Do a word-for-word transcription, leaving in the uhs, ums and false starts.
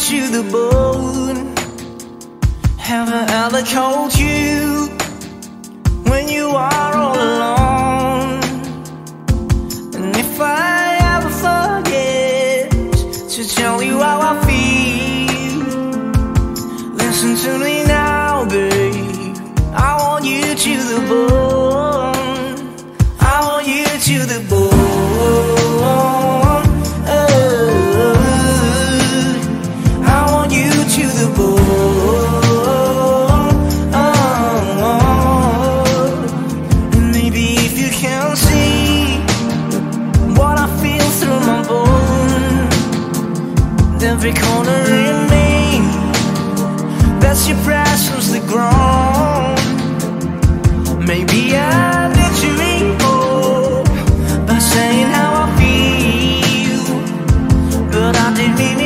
to the bone. Have I ever called you when you are all alone? And if I ever forget to tell you how I feel, listen to me now, babe. I want you to the bone. I want you to the bone. Every corner in me, that's your presence the ground. Maybe I did you wrong by saying how I feel, but I didn't mean it.